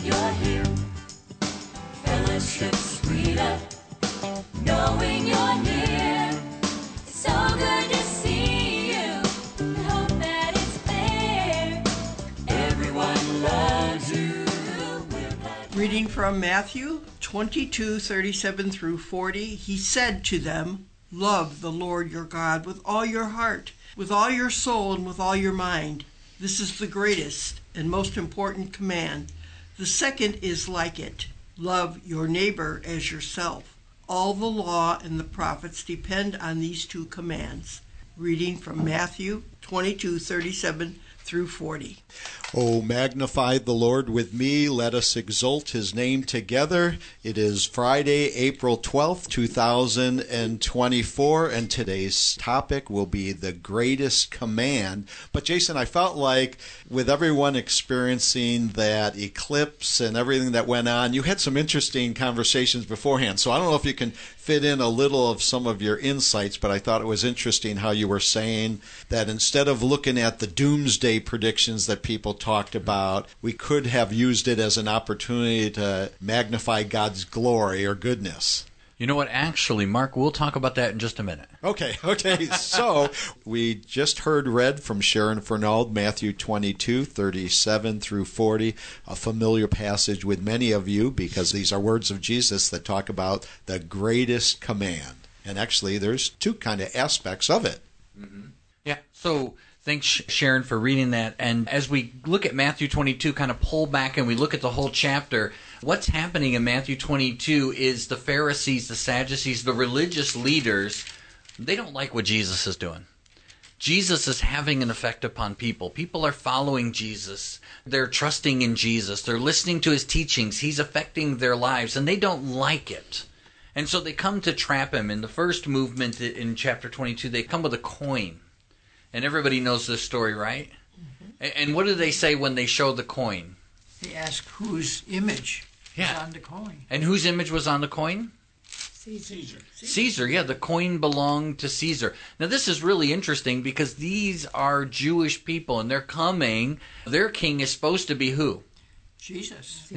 you're here. Fellowship sweeter, knowing you're near. It's so good to see you. I hope that it's clear. Everyone loves you. Reading from Matthew 22:37 through 40, he said to them, "Love the Lord your God with all your heart, with all your soul, and with all your mind. This is the greatest and most important command. The second is like it. Love your neighbor as yourself. All the law and the prophets depend on these two commands." Reading from Matthew 22:37 through 40. Oh, magnify the Lord with me. Let us exalt his name together. It is Friday, April 12th, 2024, and today's topic will be the greatest command. But Jason, I felt like with everyone experiencing that eclipse and everything that went on, you had some interesting conversations beforehand. So I don't know if you can fit in a little of some of your insights, but I thought it was interesting how you were saying that instead of looking at the doomsday predictions that people talked about, we could have used it as an opportunity to magnify God's glory or goodness. You know what? Actually, Mark, we'll talk about that in just a minute. Okay. So we just heard read from Sharon Fernald, Matthew 22:37 through 40, a familiar passage with many of you because these are words of Jesus that talk about the greatest command. And actually, there's two kind of aspects of it. Mm-hmm. Yeah. So thanks, Sharon, for reading that. And as we look at Matthew 22, kind of pull back and we look at the whole chapter, what's happening in Matthew 22 is the Pharisees, the Sadducees, the religious leaders, they don't like what Jesus is doing. Jesus is having an effect upon people. People are following Jesus. They're trusting in Jesus. They're listening to his teachings. He's affecting their lives, and they don't like it. And so they come to trap him. In the first movement in chapter 22, they come with a coin. And everybody knows this story, right? Mm-hmm. And what do they say when they show the coin? They ask whose image is on the coin. And whose image was on the coin? Caesar, yeah, the coin belonged to Caesar. Now this is really interesting because these are Jewish people and they're coming. Their king is supposed to be who? Jesus.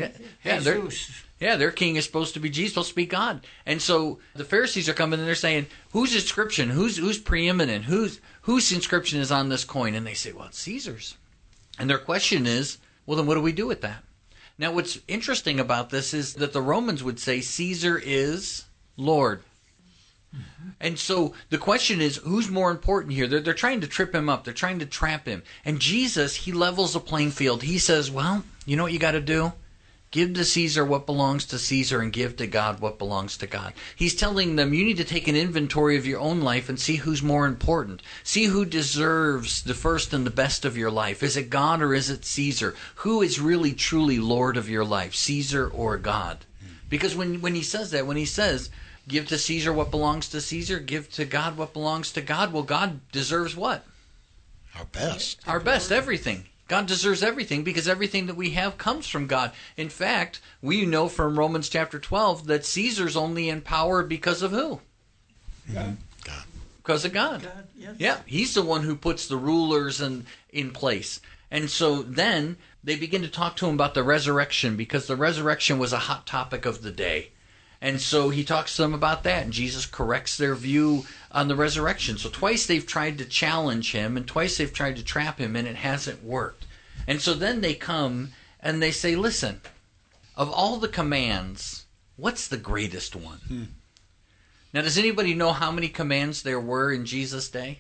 Their king is supposed to be Jesus, supposed to be God. And so the Pharisees are coming and they're saying, whose inscription, who's preeminent, whose inscription is on this coin? And they say, well, it's Caesar's. And their question is, well, then what do we do with that? Now what's interesting about this is that the Romans would say Caesar is Lord. Mm-hmm. And so the question is, who's more important here? They're trying to trip him up. They're trying to trap him. And Jesus, he levels the playing field. He says, well, you know what you got to do? Give to Caesar what belongs to Caesar and give to God what belongs to God. He's telling them you need to take an inventory of your own life and see who's more important. See who deserves the first and the best of your life. Is it God or is it Caesar? Who is really truly Lord of your life, Caesar or God? Because when he says that, when he says, give to Caesar what belongs to Caesar, give to God what belongs to God, well, God deserves what? Our best. Our best, everything. God deserves everything because everything that we have comes from God. In fact, we know from Romans chapter 12 that Caesar's only in power because of who? God. Because of God. Yes. Yeah, he's the one who puts the rulers in place. And so then they begin to talk to him about the resurrection because the resurrection was a hot topic of the day. And so he talks to them about that, and Jesus corrects their view on the resurrection. So twice they've tried to challenge him, and twice they've tried to trap him, and it hasn't worked. And so then they come and they say, listen, of all the commands, what's the greatest one? Now, does anybody know how many commands there were in Jesus' day?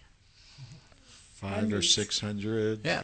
500 or 600. Yeah,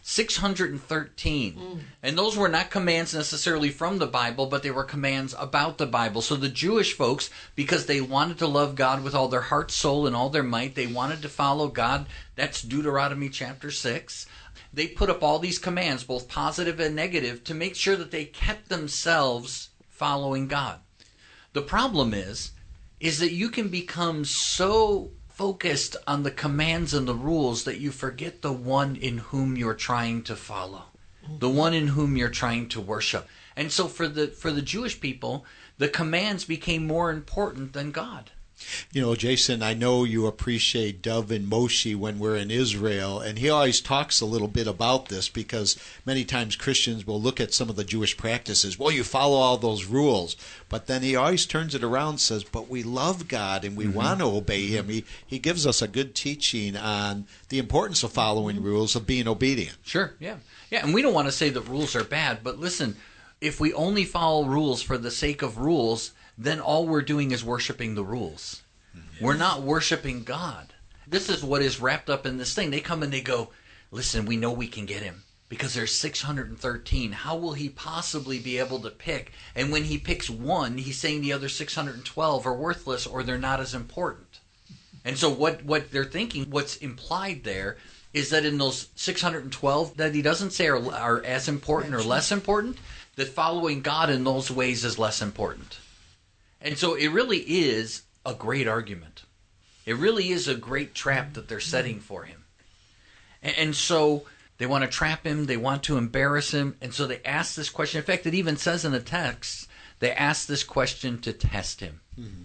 613. And those were not commands necessarily from the Bible, but they were commands about the Bible. So the Jewish folks, because they wanted to love God with all their heart, soul, and all their might, they wanted to follow God. That's Deuteronomy chapter 6. They put up all these commands, both positive and negative, to make sure that they kept themselves following God. The problem is that you can become so focused on the commands and the rules that you forget the one in whom you're trying to follow, the one in whom you're trying to worship. And so for the Jewish people, the commands became more important than God. You know, Jason, I know you appreciate Dov and Moshe when we're in Israel, and he always talks a little bit about this because many times Christians will look at some of the Jewish practices. Well, you follow all those rules, but then he always turns it around and says, but we love God and we want to obey Him. He gives us a good teaching on the importance of following rules, of being obedient. Sure, yeah. Yeah, and we don't want to say that rules are bad, but listen, if we only follow rules for the sake of rules, then all we're doing is worshiping the rules. We're not worshiping God. This is what is wrapped up in this thing. They come and they go, listen, we know we can get him because there's 613. How will he possibly be able to pick? And when he picks one, he's saying the other 612 are worthless or they're not as important. And so what they're thinking, what's implied there, is that in those 612 that he doesn't say are as important or less important, that following God in those ways is less important. And so it really is a great argument. It really is a great trap that they're setting for him. And so they want to trap him, they want to embarrass him, and so they ask this question. In fact, it even says in the text, they ask this question to test him.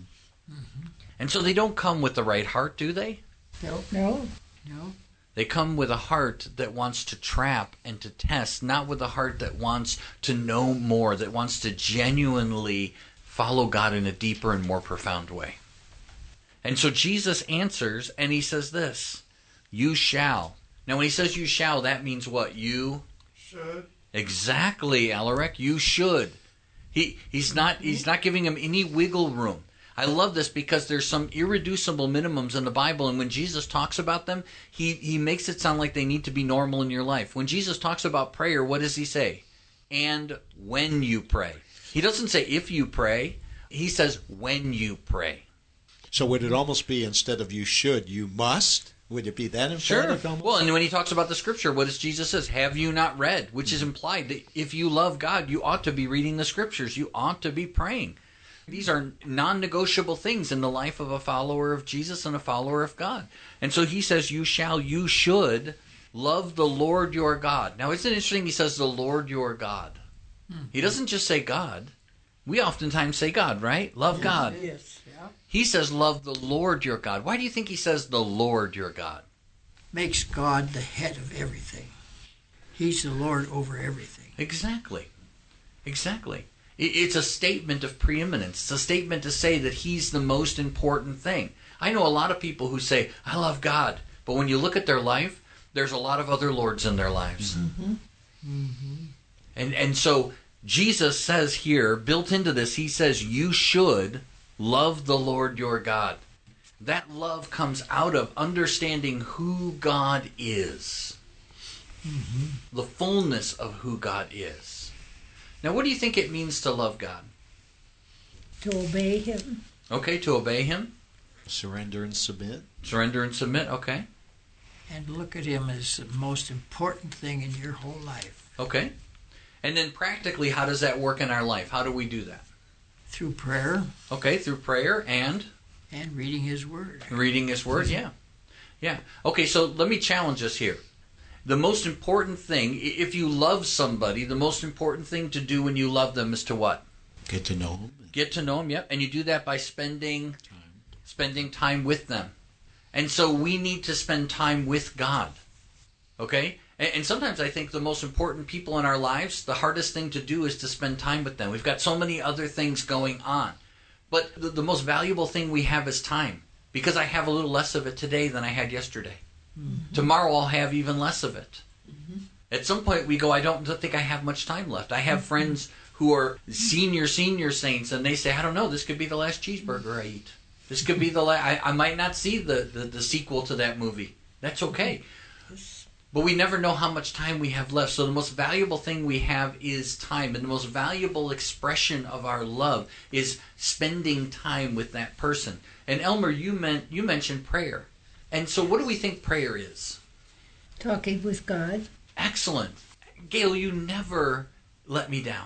And so they don't come with the right heart, do they? No. They come with a heart that wants to trap and to test, not with a heart that wants to know more, that wants to genuinely follow God in a deeper and more profound way. And so Jesus answers, and he says this, you shall. Now when he says you shall, that means what? You should. Exactly, Alaric, you should. He's not giving him any wiggle room. I love this because there's some irreducible minimums in the Bible, and when Jesus talks about them, he makes it sound like they need to be normal in your life. When Jesus talks about prayer, what does he say? And when you pray. He doesn't say if you pray. He says when you pray. So would it almost be, instead of you should, you must? Would it be that emphatic? Sure. Well, and when he talks about the Scripture, what does Jesus say? Have you not read? Which is implied that if you love God, you ought to be reading the Scriptures. You ought to be praying. These are non-negotiable things in the life of a follower of Jesus and a follower of God. And so he says, you should love the Lord your God. Now, isn't it interesting he says the Lord your God? He doesn't just say God. We oftentimes say God, right? Love God. Yes. Yeah. He says love the Lord your God. Why do you think he says the Lord your God? Makes God the head of everything. He's the Lord over everything. Exactly. It's a statement of preeminence. It's a statement to say that he's the most important thing. I know a lot of people who say, I love God. But when you look at their life, there's a lot of other lords in their lives. And so Jesus says here, built into this, he says, you should love the Lord your God. That love comes out of understanding who God is. The fullness of who God is. Now, what do you think it means to love God? To obey him. Okay, to obey him. Surrender and submit. Surrender and submit, okay. And look at him as the most important thing in your whole life. Okay. And then practically, how does that work in our life? How do we do that? Through prayer. Okay, through prayer and reading his word. Reading his word, yeah. Okay, so let me challenge us here. The most important thing, if you love somebody, the most important thing to do when you love them is to what? Get to know them. Get to know them, yep. And you do that by spending time with them. And so we need to spend time with God. Okay? And sometimes I think the most important people in our lives, the hardest thing to do is to spend time with them. We've got so many other things going on. But the most valuable thing we have is time. Because I have a little less of it today than I had yesterday. Tomorrow I'll have even less of it. At some point we go, I don't think I have much time left. I have friends who are senior saints, and they say, I don't know, this could be the last cheeseburger I eat. This could be the last. I might not see the sequel to that movie. That's okay. But we never know how much time we have left. So the most valuable thing we have is time. And the most valuable expression of our love is spending time with that person. And Elmer, you mentioned prayer. And so what do we think prayer is? Talking with God. Excellent. Gail, you never let me down.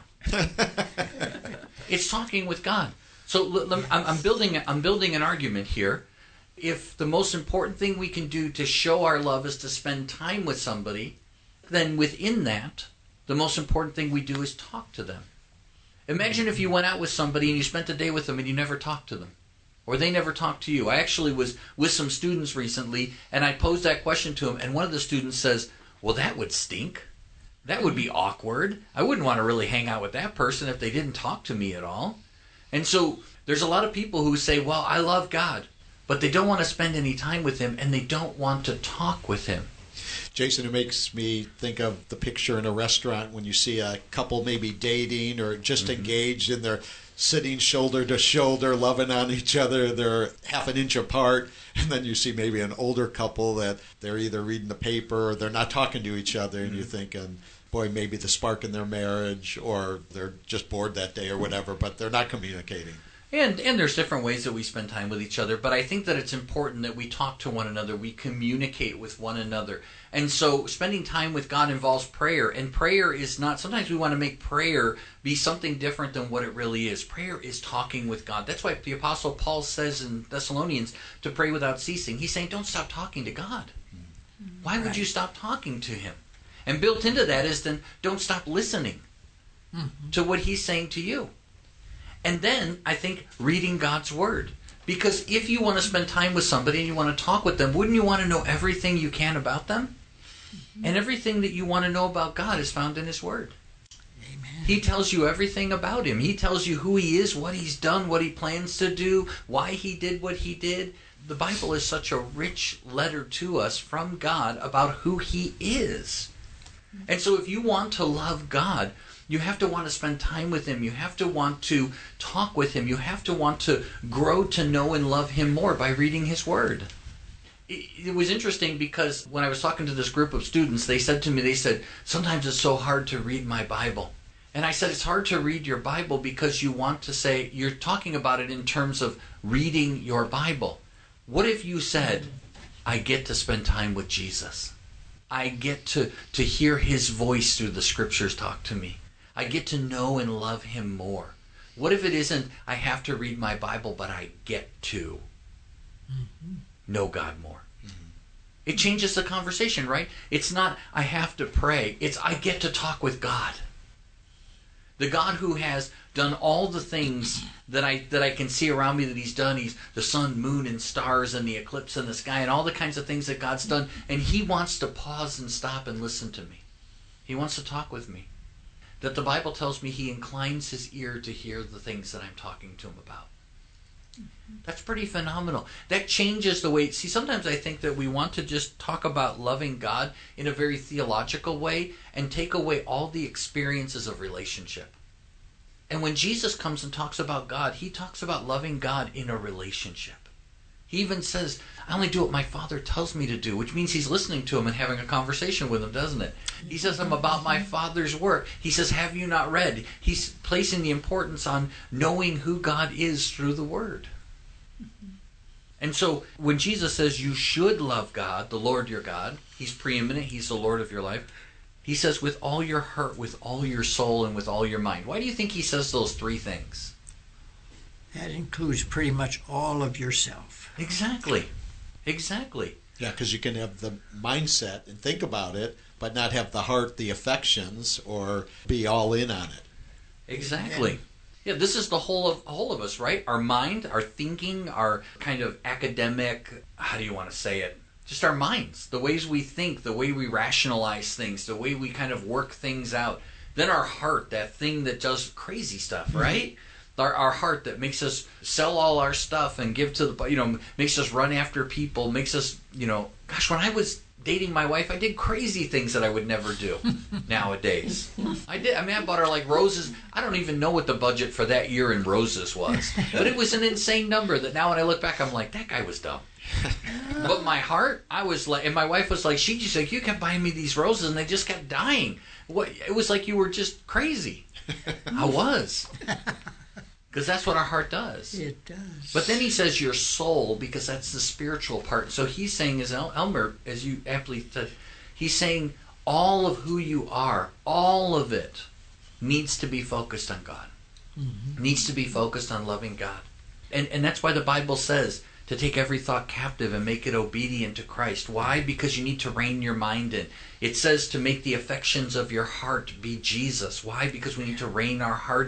It's talking with God. So I'm building an argument here. If the most important thing we can do to show our love is to spend time with somebody, then within that, the most important thing we do is talk to them. Imagine if you went out with somebody and you spent a day with them and you never talked to them. or they never talk to you. I actually was with some students recently, and I posed that question to them, and one of the students says, well, that would stink. That would be awkward. I wouldn't want to really hang out with that person if they didn't talk to me at all. And so there's a lot of people who say, well, I love God, but they don't want to spend any time with him, and they don't want to talk with him. Jason, it makes me think of the picture in a restaurant when you see a couple maybe dating or just engaged, and they're sitting shoulder to shoulder, loving on each other. They're half an inch apart. And then you see maybe an older couple that they're either reading the paper or they're not talking to each other. And you're thinking, boy, maybe the spark in their marriage, or they're just bored that day or whatever, but they're not communicating. And there's different ways that we spend time with each other, but I think that it's important that we talk to one another, we communicate with one another. And so spending time with God involves prayer, and prayer is not, sometimes we want to make prayer be something different than what it really is. Prayer is talking with God. That's why the Apostle Paul says in Thessalonians to pray without ceasing. He's saying, don't stop talking to God. Why would you stop talking to him? And built into that is then, don't stop listening to what he's saying to you. And then, I think, reading God's Word. Because if you want to spend time with somebody and you want to talk with them, wouldn't you want to know everything you can about them? And everything that you want to know about God is found in His Word. Amen. He tells you everything about Him. He tells you who He is, what He's done, what He plans to do, why He did what He did. The Bible is such a rich letter to us from God about who He is. And so if you want to love God, you have to want to spend time with Him. You have to want to talk with Him. You have to want to grow to know and love Him more by reading His Word. It was interesting because when I was talking to this group of students, they said to me, sometimes it's so hard to read my Bible. And I said, it's hard to read your Bible because you want to say, you're talking about it in terms of reading your Bible. What if you said, I get to spend time with Jesus. I get to hear His voice through the Scriptures talk to me. I get to know and love Him more. What if it isn't, I have to read my Bible, but I get to know God more? It changes the conversation, right? It's not, I have to pray. It's, I get to talk with God. The God who has done all the things that I can see around me that He's done. He's the sun, moon, and stars, and the eclipse in the sky, and all the kinds of things that God's done. And He wants to pause and stop and listen to me. He wants to talk with me. That the Bible tells me He inclines His ear to hear the things that I'm talking to Him about. That's pretty phenomenal. That changes the way... See, sometimes I think that we want to just talk about loving God in a very theological way and take away all the experiences of relationship. And when Jesus comes and talks about God, He talks about loving God in a relationship. He even says, I only do what my Father tells me to do, which means He's listening to Him and having a conversation with Him, doesn't it? He says, I'm about my Father's work. He says, have you not read? He's placing the importance on knowing who God is through the Word. And so when Jesus says you should love God, the Lord your God, He's preeminent, He's the Lord of your life. He says with all your heart, with all your soul, and with all your mind. Why do you think He says those three things? That includes pretty much all of yourself. Exactly. Exactly. Yeah, because you can have the mindset and think about it, but not have the heart, the affections, or be all in on it. Exactly. Yeah, this is the whole of us, right? Our mind, our thinking, our kind of academic, how do you want to say it? Just our minds, the ways we think, the way we rationalize things, the way we kind of work things out. Then our heart, that thing that does crazy stuff, right? Our heart that makes us sell all our stuff and give to the, makes us run after people, makes us, gosh, when I was dating my wife, I did crazy things that I would never do nowadays. I bought her like roses. I don't even know what the budget for that year in roses was. But it was an insane number that now when I look back, I'm like, that guy was dumb. But my heart, I was like, and my wife was like, she just like, you kept buying me these roses and they just kept dying. It was like you were just crazy. I was. Because that's what our heart does. It does. But then he says your soul, because that's the spiritual part. So he's saying, as Elmer, as you aptly said, he's saying all of who you are, all of it needs to be focused on God. Mm-hmm. Needs to be focused on loving God. And that's why the Bible says to take every thought captive and make it obedient to Christ. Why? Because you need to rein your mind in. It says to make the affections of your heart be Jesus. Why? Because we need to rein our heart in.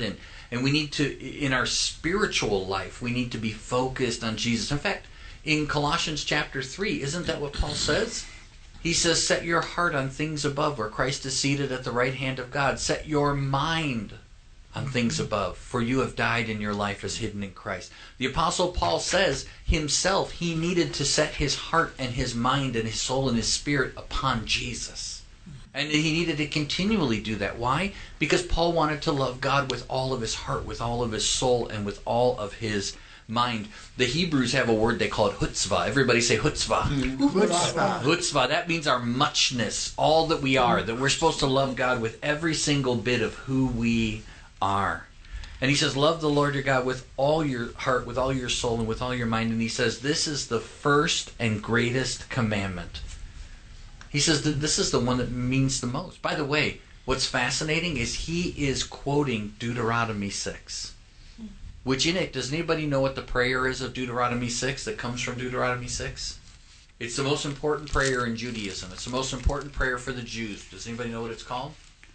And we need to, in our spiritual life, we need to be focused on Jesus. In fact, in Colossians chapter 3, isn't that what Paul says? He says, set your heart on things above, where Christ is seated at the right hand of God. Set your mind on things above, for you have died and your life is hidden in Christ. The Apostle Paul says himself he needed to set his heart and his mind and his soul and his spirit upon Jesus. And he needed to continually do that. Why? Because Paul wanted to love God with all of his heart, with all of his soul, and with all of his mind. The Hebrews have a word they call it chutzpah. Everybody say chutzpah. Chutzpah. Chutzpah, that means our muchness, all that we are, that we're supposed to love God with every single bit of who we are. And he says, love the Lord your God with all your heart, with all your soul, and with all your mind. And he says, this is the first and greatest commandment. He says that this is the one that means the most. By the way, what's fascinating is he is quoting Deuteronomy 6. Which in it, does anybody know what the prayer is of Deuteronomy 6 that comes from Deuteronomy 6? It's the most important prayer in Judaism. It's the most important prayer for the Jews. Does anybody know what it's called?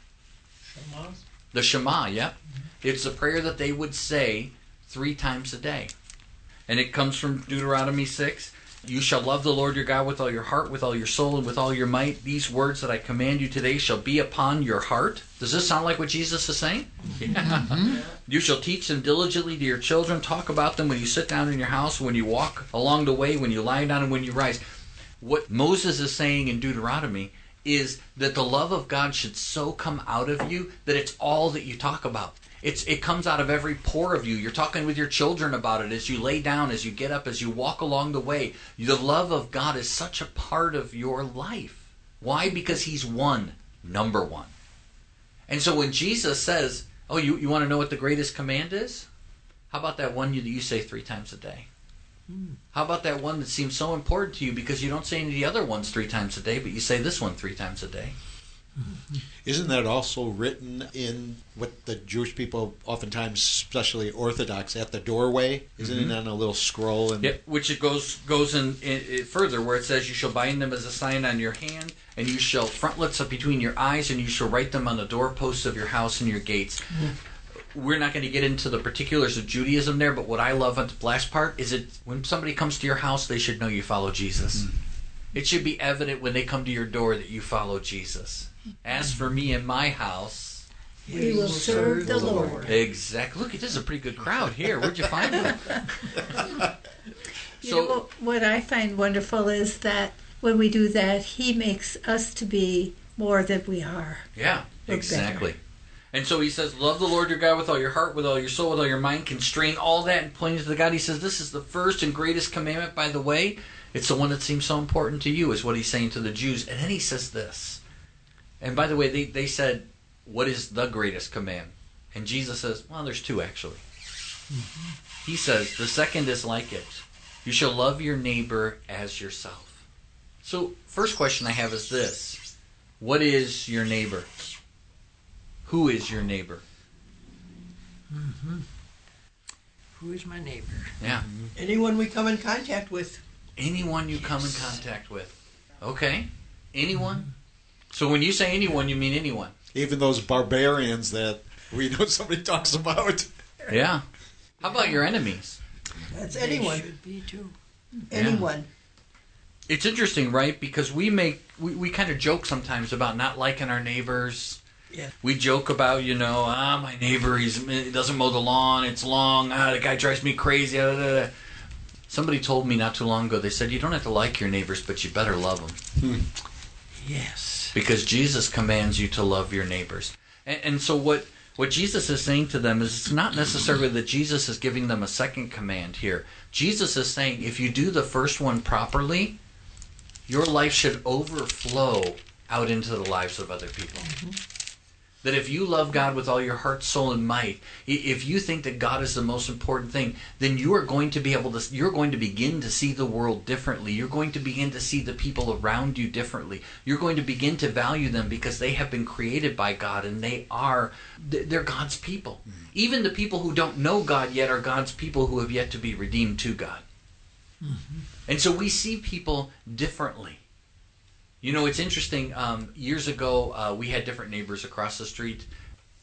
The Shema, yeah. It's a prayer that they would say 3 times a day. And it comes from Deuteronomy 6. You shall love the Lord your God with all your heart, with all your soul, and with all your might. These words that I command you today shall be upon your heart. Does this sound like what Jesus is saying? Yeah. You shall teach them diligently to your children. Talk about them when you sit down in your house, when you walk along the way, when you lie down, and when you rise. What Moses is saying in Deuteronomy is that the love of God should so come out of you that it's all that you talk about. It comes out of every pore of you. You're talking with your children about it as you lay down, as you get up, as you walk along the way. The love of God is such a part of your life. Why? Because he's one, number one. And so when Jesus says, oh, you want to know what the greatest command is? How about that one that you say 3 times a day? How about that one that seems so important to you because you don't say any of the other ones 3 times a day, but you say this one 3 times a day? Isn't that also written in what the Jewish people oftentimes, especially Orthodox, at the doorway? Isn't it on a little scroll? And Yep, which it goes in further where it says, you shall bind them as a sign on your hand, and you shall frontlets up between your eyes, and you shall write them on the doorposts of your house and your gates. We're not going to get into the particulars of Judaism there, but what I love at the last part is that when somebody comes to your house, they should know you follow Jesus. It should be evident when they come to your door that you follow Jesus. As for me and my house, We will serve the Lord. exactly. Look, this is a pretty good crowd here. Where'd you find them? You know, what I find wonderful is that when we do that, he makes us to be more than we are. Yeah, Look exactly. And so he says, love the Lord your God with all your heart, with all your soul, with all your mind, constrain all that and pointing to God. He says, this is the first and greatest commandment, by the way. It's the one that seems so important to you, is what he's saying to the Jews. And then he says this. And by the way, they said, what is the greatest command? And Jesus says, well, there's 2 actually. He says, the second is like it. You shall love your neighbor as yourself. So, first question I have is this. What is your neighbor? Who is your neighbor? Who is my neighbor? Yeah. Anyone we come in contact with. Anyone you come in contact with. Okay. Anyone? So when you say anyone, you mean anyone. even those barbarians that we know somebody talks about. Yeah. How about your enemies? That's They anyone. should be too. Anyone. It's interesting, right? Because we kind of joke sometimes about not liking our neighbors. Yeah. We joke about, my neighbor, he doesn't mow the lawn, it's long, the guy drives me crazy. Somebody told me not too long ago, they said, you don't have to like your neighbors, but you better love them. Yes. Because Jesus commands you to love your neighbors. And so what Jesus is saying to them is, it's not necessarily that Jesus is giving them a second command here. Jesus is saying, if you do the first one properly, your life should overflow out into the lives of other people. Mm-hmm. That if you love God with all your heart, soul, and might, if you think that God is the most important thing, then you're going to begin to see the world differently. You're going to begin to see the people around you differently. You're going to begin to value them because they have been created by God and they're God's people. Mm-hmm. Even the people who don't know God yet are God's people who have yet to be redeemed to God. Mm-hmm. And so we see people differently. It's interesting. Years ago, we had different neighbors across the street.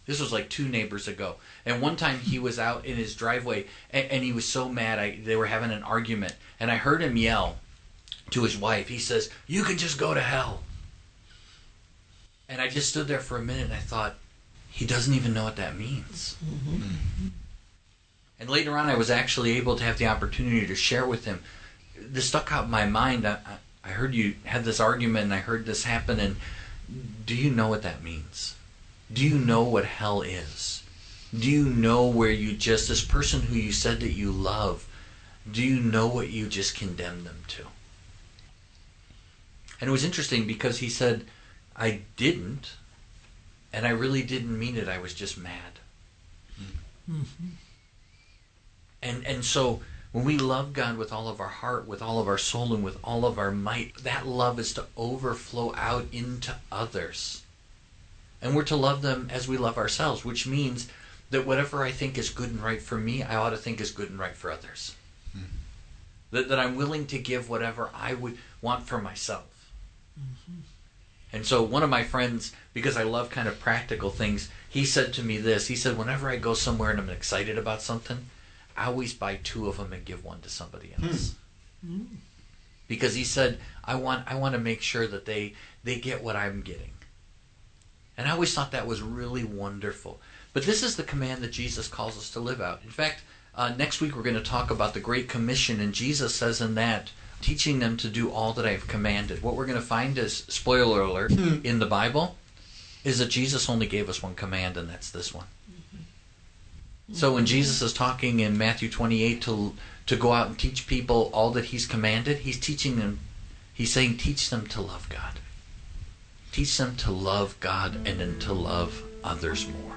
This was like 2 neighbors ago. And one time he was out in his driveway, and he was so mad. They were having an argument. And I heard him yell to his wife. He says, "You can just go to hell." And I just stood there for a minute, and I thought, he doesn't even know what that means. Mm-hmm. And later on, I was actually able to have the opportunity to share with him. This stuck out in my mind. I heard you had this argument, and I heard this happen, and do you know what that means? Do you know what hell is? Do you know where you just, this person who you said that you love, do you know what you just condemned them to? And it was interesting because he said, I didn't, and I really didn't mean it. I was just mad. Mm-hmm. And so when we love God with all of our heart, with all of our soul, and with all of our might, that love is to overflow out into others. And we're to love them as we love ourselves, which means that whatever I think is good and right for me, I ought to think is good and right for others. Mm-hmm. That I'm willing to give whatever I would want for myself. Mm-hmm. And so one of my friends, because I love kind of practical things, he said to me this. He said, whenever I go somewhere and I'm excited about something, I always buy 2 of them and give one to somebody else. Mm-hmm. Because he said, I want to make sure that they get what I'm getting. And I always thought that was really wonderful. But this is the command that Jesus calls us to live out. In fact, next week we're going to talk about the Great Commission, and Jesus says in that, teaching them to do all that I have commanded. What we're going to find is, spoiler alert, in the Bible, is that Jesus only gave us one command, and that's this one. Mm-hmm. So when Jesus is talking in Matthew 28 to go out and teach people all that he's commanded, he's teaching them, he's saying, teach them to love God. Teach them to love God and then to love others more.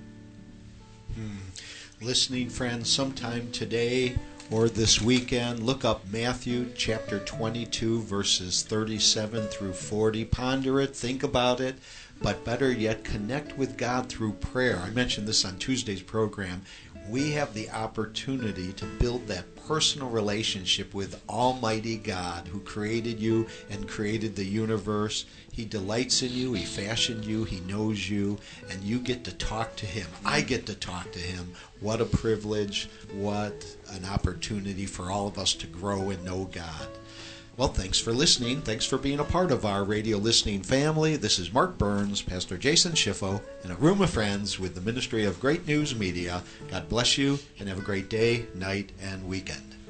Listening friends, sometime today or this weekend, look up Matthew chapter 22, verses 37 through 40. Ponder it, think about it, but better yet, connect with God through prayer. I mentioned this on Tuesday's program. We have the opportunity to build that personal relationship with Almighty God, who created you and created the universe. He delights in you, he fashioned you, he knows you, and you get to talk to him. I get to talk to him. What a privilege, what an opportunity for all of us to grow and know God. Well, thanks for listening. Thanks for being a part of our radio listening family. This is Mark Burns, Pastor Jason Schiffo, and a room of friends with the Ministry of Great News Media. God bless you, and have a great day, night, and weekend.